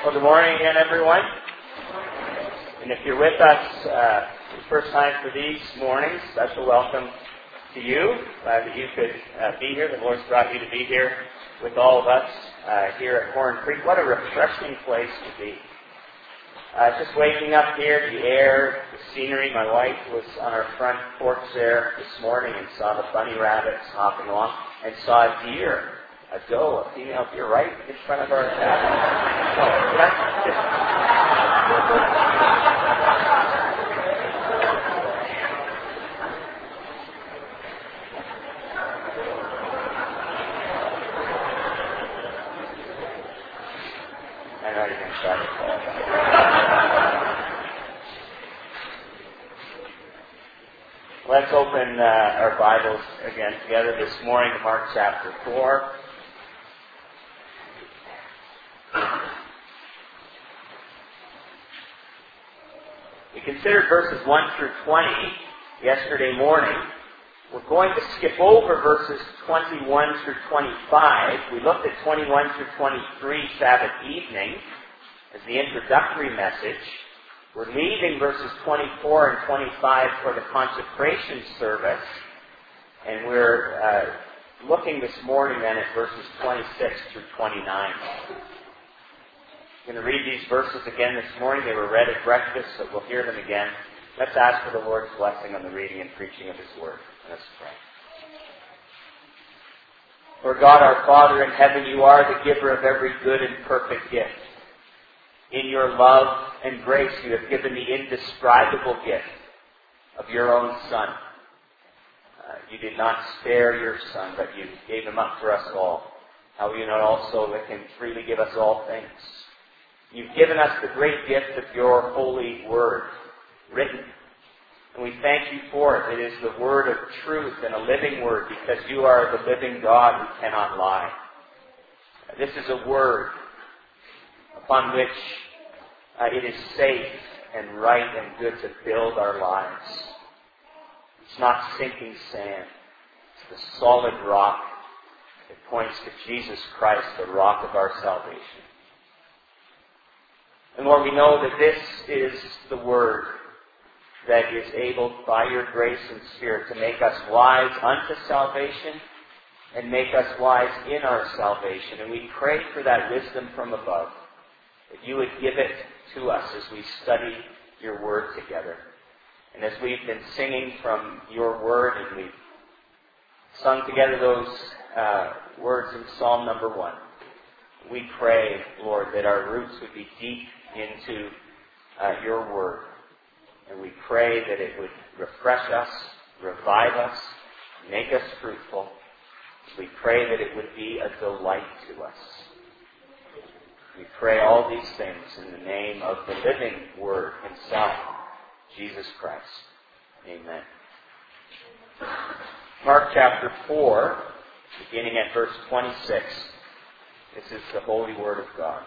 Well, good morning again, everyone. And if you're with us for the first time for these mornings, special welcome to you. Glad that you could be here. The Lord's brought you to be here with all of us here at Horn Creek. What a refreshing place to be. Just waking up here, the air, the scenery. My wife was on our front porch there this morning and saw the bunny rabbits hopping along and saw a deer. A doe, a female deer, right in front of our cabin. I know you're going to try to call that. Let's open our Bibles again together this morning to Mark chapter 4. We considered verses 1 through 20 yesterday morning. We're going to skip over verses 21 through 25. We looked at 21 through 23 Sabbath evening as the introductory message. We're leaving verses 24 and 25 for the consecration service. And we're looking this morning then at verses 26 through 29. I'm going to read these verses again this morning. They were read at breakfast, so we'll hear them again. Let's ask for the Lord's blessing on the reading and preaching of His Word. Let's pray. Lord God, our Father in heaven, You are the giver of every good and perfect gift. In Your love and grace, You have given the indescribable gift of Your own Son. You did not spare Your Son, but You gave Him up for us all. How will You not also with Him freely give us all things? You've given us the great gift of Your holy Word, written. And we thank You for it. It is the Word of truth and a living Word, because You are the living God who cannot lie. This is a Word upon which it is safe and right and good to build our lives. It's not sinking sand. It's the solid rock that points to Jesus Christ, the rock of our salvation. And Lord, we know that this is the Word that is able, by Your grace and Spirit, to make us wise unto salvation and make us wise in our salvation. And we pray for that wisdom from above, that You would give it to us as we study Your Word together. And as we've been singing from Your Word and we've sung together those words in Psalm number 1, we pray, Lord, that our roots would be deep into Your Word. And we pray that it would refresh us, revive us, make us fruitful. We pray that it would be a delight to us. We pray all these things in the name of the living Word Himself, Jesus Christ. Amen. Mark chapter 4, beginning at verse 26. This is the holy Word of God.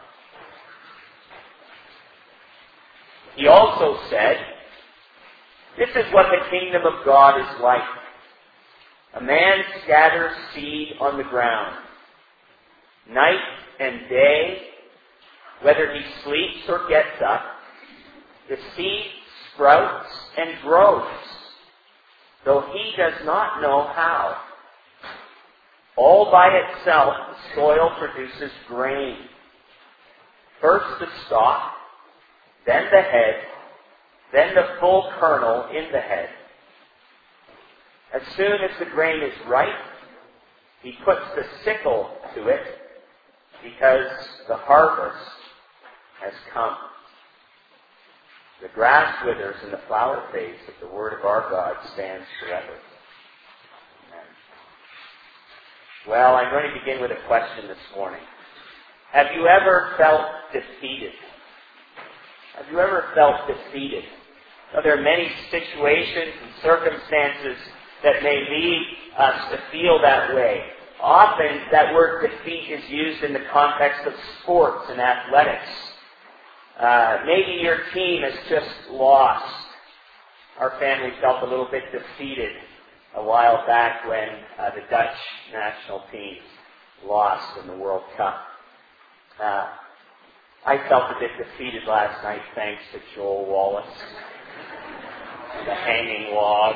He also said, "This is what the kingdom of God is like. A man scatters seed on the ground. Night and day, whether he sleeps or gets up, the seed sprouts and grows, though he does not know how. All by itself, the soil produces grain. First the stalk, then the head, then the full kernel in the head. As soon as the grain is ripe, he puts the sickle to it, because the harvest has come. The grass withers and the flower fades, but the word of our God stands forever." Amen. Well, I'm going to begin with a question this morning. Have you ever felt defeated? Have you ever felt defeated? Now, there are many situations and circumstances that may lead us to feel that way. Often, that word defeat is used in the context of sports and athletics. Maybe your team has just lost. Our family felt a little bit defeated a while back when the Dutch national team lost in the World Cup. I felt a bit defeated last night, thanks to Joel Wallace. The hanging log.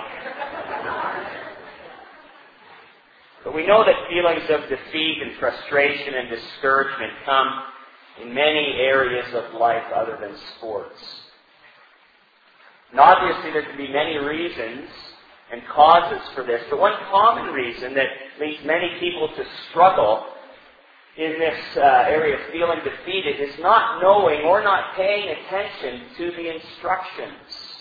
But we know that feelings of defeat and frustration and discouragement come in many areas of life other than sports. And obviously there can be many reasons and causes for this, but one common reason that leads many people to struggle in this area of feeling defeated is not knowing or not paying attention to the instructions.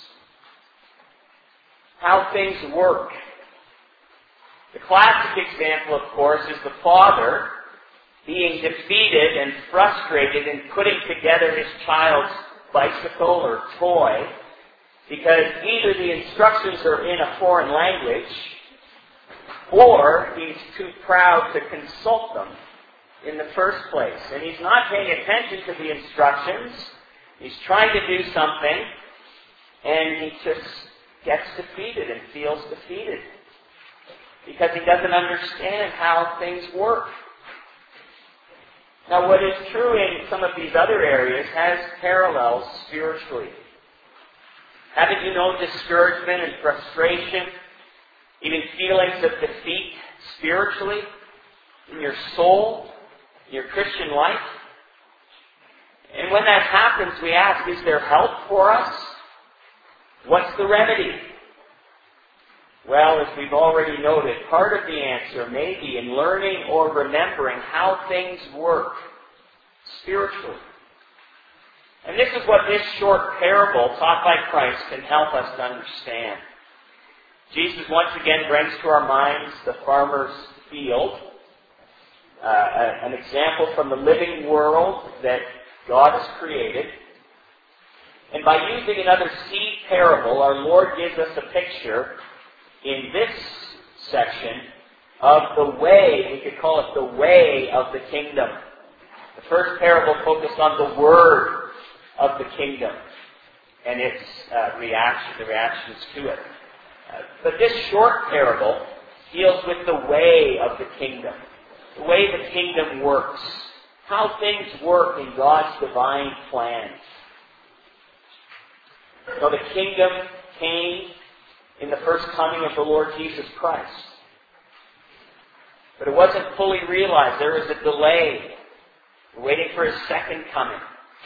How things work. The classic example, of course, is the father being defeated and frustrated in putting together his child's bicycle or toy because either the instructions are in a foreign language or he's too proud to consult them in the first place. And he's not paying attention to the instructions. He's trying to do something and he just gets defeated and feels defeated because he doesn't understand how things work. Now, what is true in some of these other areas has parallels spiritually. Haven't you known discouragement and frustration, even feelings of defeat spiritually in your soul, in your Christian life? And when that happens, we ask, is there help for us? What's the remedy? Well, as we've already noted, part of the answer may be in learning or remembering how things work spiritually. And this is what this short parable taught by Christ can help us to understand. Jesus once again brings to our minds the farmer's field, an example from the living world that God has created. And by using another seed parable, our Lord gives us a picture in this section of the way, we could call it the way of the kingdom. The first parable focused on the word of the kingdom and its the reactions to it. But this short parable deals with the way of the kingdom, the way the kingdom works, how things work in God's divine plan. So the kingdom came in the first coming of the Lord Jesus Christ. But it wasn't fully realized. There was a delay. We're waiting for His second coming.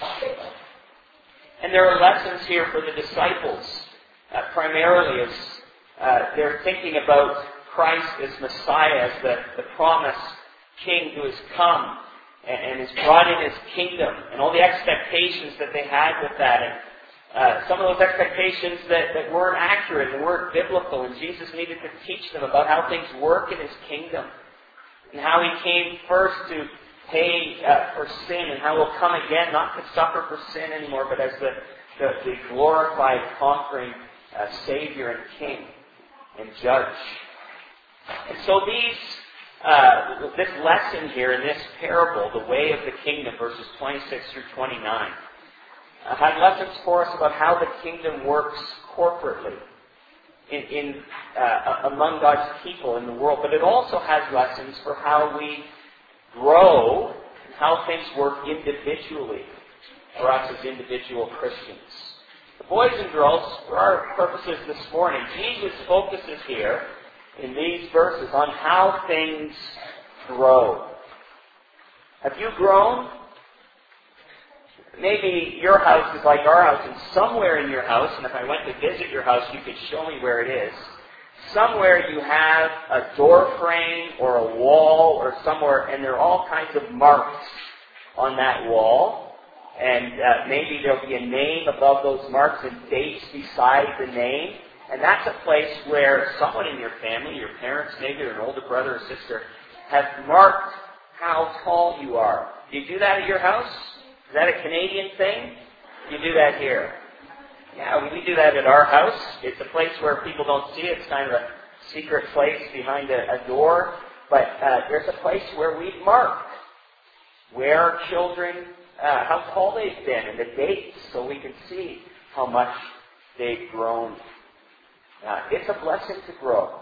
And there are lessons here for the disciples, primarily as they're thinking about Christ as Messiah, as the promised King who has come and has brought in His kingdom, and all the expectations that they had with that. And some of those expectations that weren't accurate and weren't biblical, and Jesus needed to teach them about how things work in His kingdom and how He came first to pay for sin and how He'll come again not to suffer for sin anymore, but as the glorified, conquering Savior and King and Judge. And so this lesson here in this parable, the way of the kingdom, verses 26 through 29, had lessons for us about how the kingdom works corporately among God's people in the world. But it also has lessons for how we grow and how things work individually for us as individual Christians. The boys and girls, for our purposes this morning, Jesus focuses here in these verses on how things grow. Have you grown? Maybe your house is like our house, and somewhere in your house, and if I went to visit your house, you could show me where it is. Somewhere you have a door frame or a wall or somewhere, and there are all kinds of marks on that wall. And maybe there'll be a name above those marks and dates beside the name. And that's a place where someone in your family, your parents maybe, or an older brother or sister, have marked how tall you are. Do you do that at your house? Is that a Canadian thing? You do that here. Yeah, we do that at our house. It's a place where people don't see it. It's kind of a secret place behind a door. But there's a place where we've marked where our children, how tall they've been, and the dates, so we can see how much they've grown. It's a blessing to grow.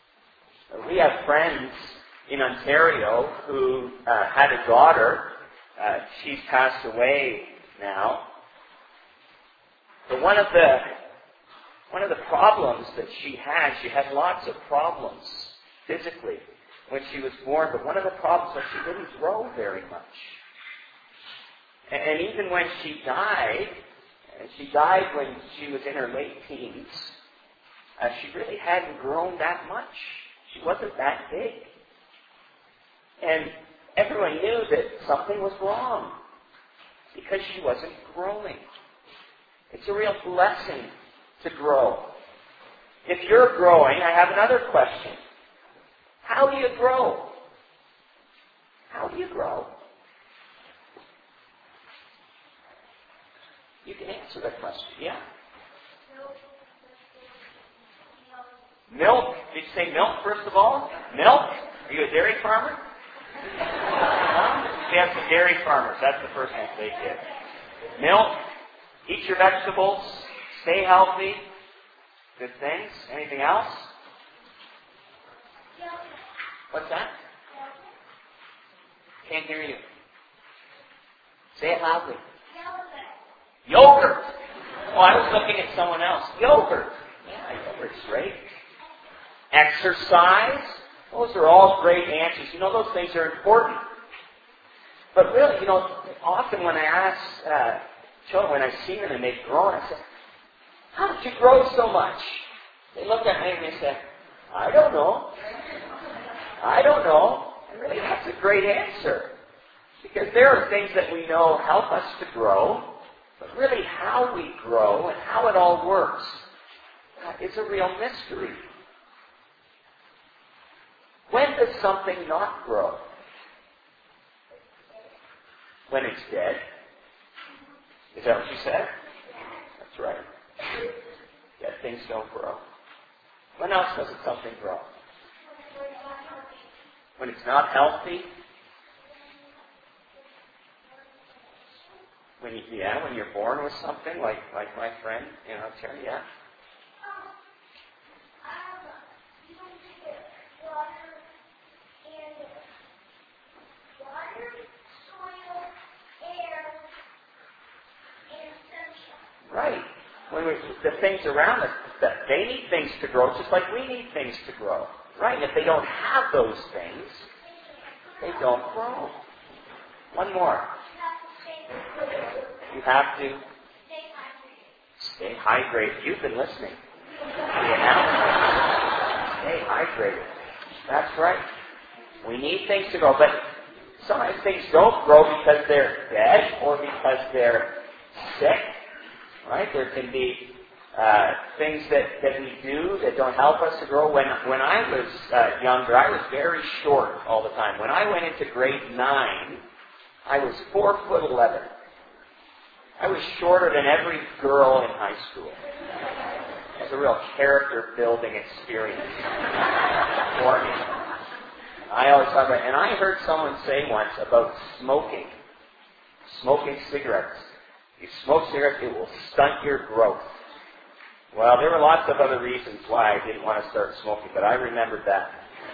We have friends in Ontario who had a daughter She's passed away now. But one of the problems that she had lots of problems physically when she was born, but one of the problems was she didn't grow very much. And even when she died when she was in her late teens, she really hadn't grown that much. She wasn't that big. And everyone knew that something was wrong because she wasn't growing. It's a real blessing to grow. If you're growing, I have another question. How do you grow? How do you grow? You can answer that question. Yeah? Milk. Did you say milk, first of all? Milk? Are you a dairy farmer? We have some dairy farmers. That's the first thing they did. Milk. Eat your vegetables. Stay healthy. Good things. Anything else? What's that? Can't hear you. Say it loudly. Yogurt. Oh, I was looking at someone else. Yogurt. Yeah, yogurt's great. Exercise. Those are all great answers. Those things are important. But really, often when I ask children, when I see them and they've grown, I say, how did you grow so much? They look at me and they say, I don't know. I don't know. And really, that's a great answer. Because there are things that we know help us to grow, but really how we grow and how it all works is a real mystery. When does something not grow? When it's dead. Is that what you said? That's right. Dead things don't grow. When else doesn't something grow? When it's not healthy. When you're born with something, like my friend, Terry, yeah. Right. The things around us, they need things to grow just like we need things to grow. Right. If they don't have those things, they don't grow. One more. You have to stay hydrated. You've been listening. You have to stay hydrated. That's right. We need things to grow, but sometimes things don't grow because they're dead or because they're sick. Right? There can be things that we do that don't help us to grow. When I was younger, I was very short all the time. When I went into grade 9, I was 4'11". I was shorter than every girl in high school. It was a real character-building experience for me. I always talk about, and I heard someone say once about smoking cigarettes. If you smoke cigarettes, it will stunt your growth. Well, there were lots of other reasons why I didn't want to start smoking, but I remembered that.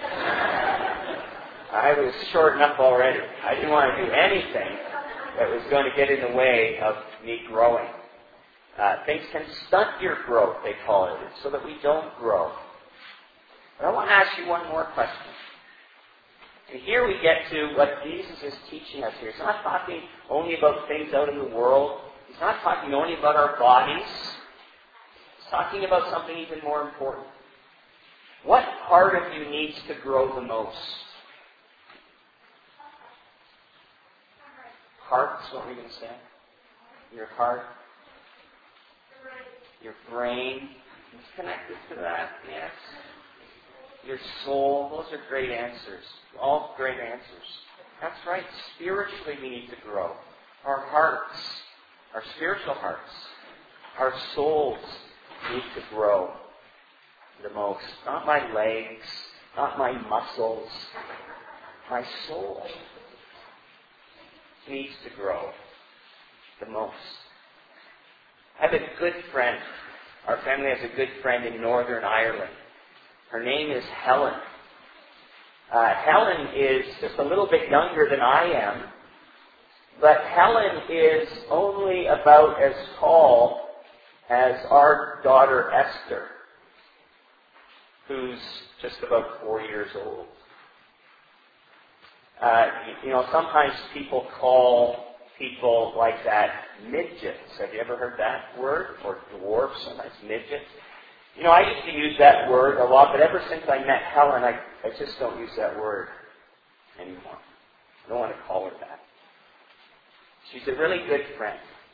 I was short enough already. I didn't want to do anything that was going to get in the way of me growing. Things can stunt your growth, they call it, so that we don't grow. But I want to ask you one more question. And here we get to what Jesus is teaching us here. He's not talking only about things out in the world. He's not talking only about our bodies. He's talking about something even more important. What part of you needs to grow the most? Heart is what we're going to say. Your heart. Your brain. It's connected to that, yes. Your soul. Those are great answers. All great answers. That's right. Spiritually we need to grow. Our hearts. Our spiritual hearts. Our souls need to grow the most. Not my legs. Not my muscles. My soul needs to grow the most. I have a good friend. Our family has a good friend in Northern Ireland. Her name is Helen. Helen is just a little bit younger than I am, But Helen is only about as tall as our daughter Esther, who's just about 4 years old. Sometimes people call people like that midgets. Have you ever heard that word? Or dwarfs, sometimes midgets. I used to use that word a lot, but ever since I met Helen, I just don't use that word anymore. I don't want to call her that. She's a really good friend.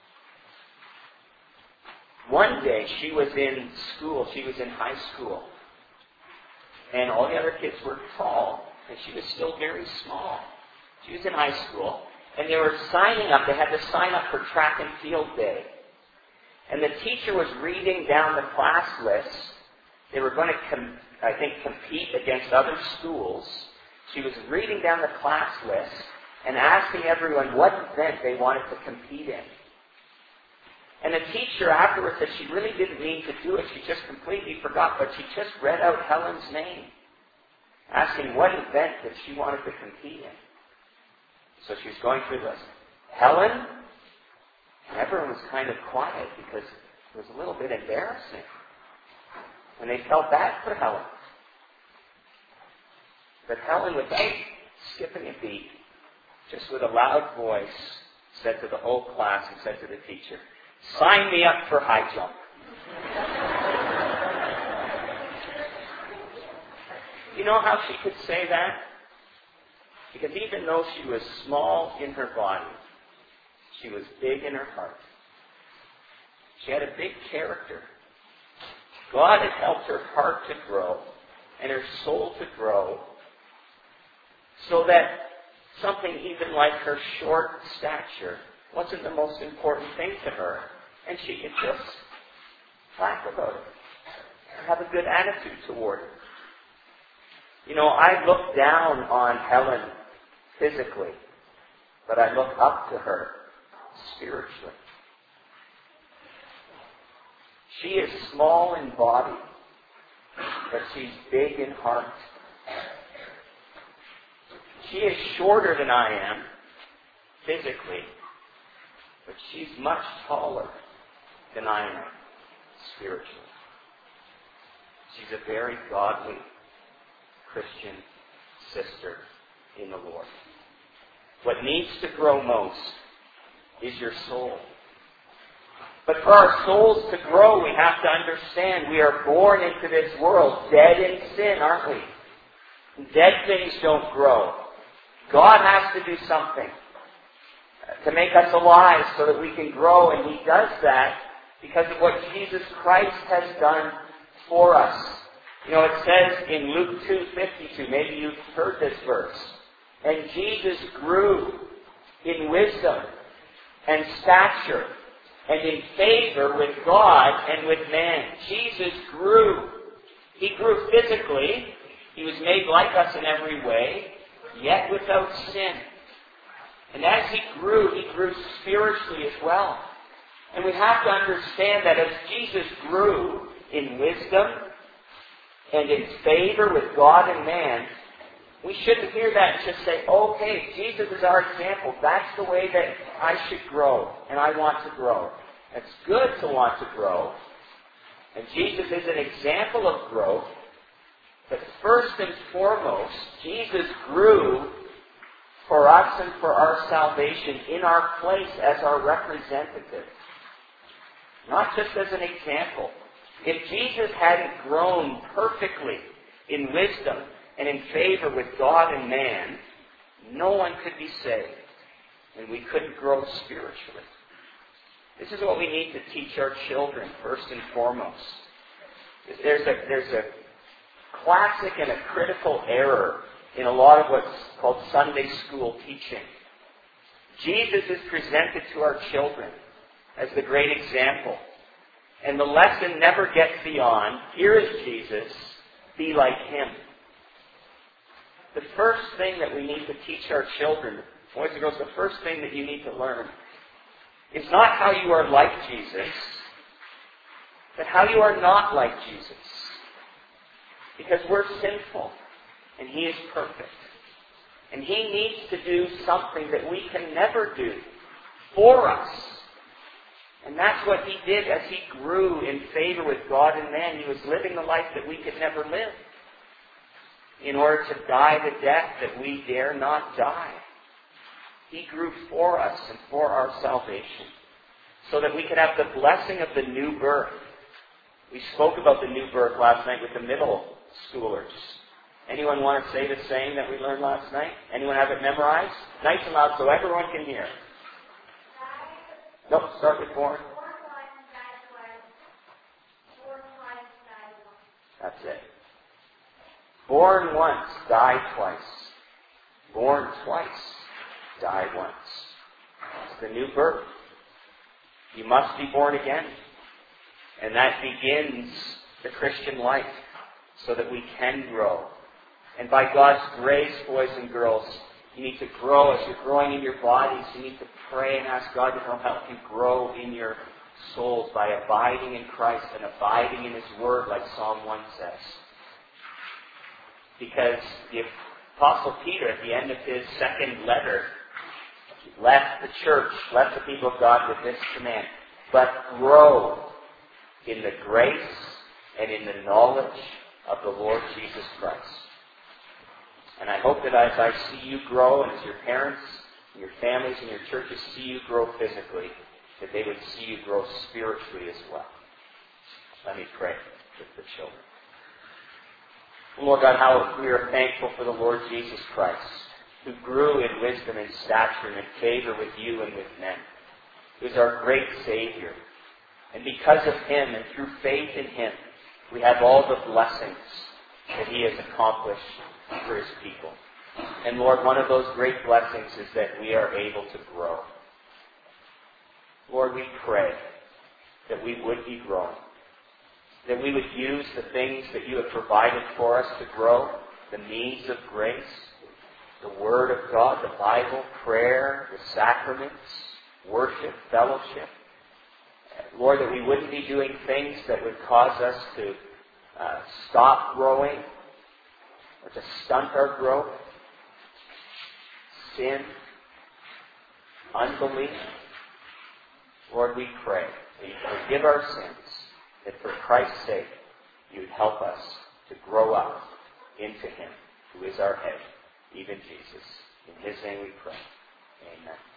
One day, she was in school. She was in high school. And all the other kids were tall, and she was still very small. She was in high school, and they were signing up. They had to sign up for track and field day. And the teacher was reading down the class list. They were going to, compete against other schools. She was reading down the class list and asking everyone what event they wanted to compete in. And the teacher afterwards said she really didn't mean to do it. She just completely forgot, but she just read out Helen's name, asking what event that she wanted to compete in. So she was going through this. Helen? And everyone was kind of quiet because it was a little bit embarrassing. And they felt bad for Helen. But Helen, without skipping a beat, just with a loud voice, said to the whole class and said to the teacher, "Sign me up for high jump." You know how she could say that? Because even though she was small in her body, she was big in her heart. She had a big character. God had helped her heart to grow and her soul to grow so that something even like her short stature wasn't the most important thing to her. And she could just laugh about it and have a good attitude toward it. I look down on Helen physically, but I look up to her spiritually. She is small in body, but she's big in heart. She is shorter than I am physically, but she's much taller than I am spiritually. She's a very godly Christian sister in the Lord. What needs to grow most is your soul. But for our souls to grow, we have to understand we are born into this world dead in sin, aren't we? Dead things don't grow. God has to do something to make us alive so that we can grow, and He does that because of what Jesus Christ has done for us. It says in Luke 2:52, maybe you've heard this verse, "And Jesus grew in wisdom and stature and in favor with God and with man." Jesus grew. He grew physically. He was made like us in every way, yet without sin. And as He grew spiritually as well. And we have to understand that as Jesus grew in wisdom and in favor with God and man, we shouldn't hear that and just say, okay, Jesus is our example. That's the way that I should grow, and I want to grow. It's good to want to grow, and Jesus is an example of growth. But first and foremost, Jesus grew for us and for our salvation in our place as our representative. Not just as an example. If Jesus hadn't grown perfectly in wisdom and in favor with God and man, no one could be saved. And we couldn't grow spiritually. This is what we need to teach our children first and foremost. There's a classic and a critical error in a lot of what's called Sunday school teaching. Jesus is presented to our children as the great example. And the lesson never gets beyond, here is Jesus, be like Him. The first thing that we need to teach our children, boys and girls, the first thing that you need to learn is not how you are like Jesus, but how you are not like Jesus. Because we're sinful, and He is perfect. And He needs to do something that we can never do for us. And that's what he did as he grew in favor with God and man. He was living the life that we could never live, in order to die the death that we dare not die. He grew for us and for our salvation, so that we could have the blessing of the new birth. We spoke about the new birth last night with the middle schoolers. Anyone want to say the same that we learned last night? Anyone have it memorized? Nice and loud so everyone can hear. Nope, start with born. That's it. Born once, die twice. Born twice, die once. It's the new birth. You must be born again. And that begins the Christian life, so that we can grow. And by God's grace, boys and girls, you need to grow. As you're growing in your bodies, you need to pray and ask God to help you grow in your souls by abiding in Christ and abiding in His Word, like Psalm 1 says. Because the Apostle Peter, at the end of his second letter, left the church, left the people of God with this command: but grow in the grace and in the knowledge of the Lord Jesus Christ. And I hope that as I see you grow, and as your parents, and your families, and your churches see you grow physically, that they would see you grow spiritually as well. Let me pray with the children. Lord God, how we are thankful for the Lord Jesus Christ, who grew in wisdom and stature and in favor with you and with men, who is our great Savior. And because of Him and through faith in Him, we have all the blessings that He has accomplished for His people. And Lord, one of those great blessings is that we are able to grow. Lord, we pray that we would be growing, that we would use the things that you have provided for us to grow, the means of grace, the Word of God, the Bible, prayer, the sacraments, worship, fellowship. Lord, that we wouldn't be doing things that would cause us to stop growing or to stunt our growth. Sin, unbelief. Lord, we pray that you forgive our sins, that for Christ's sake you would help us to grow up into Him, who is our head, even Jesus. In His name we pray. Amen.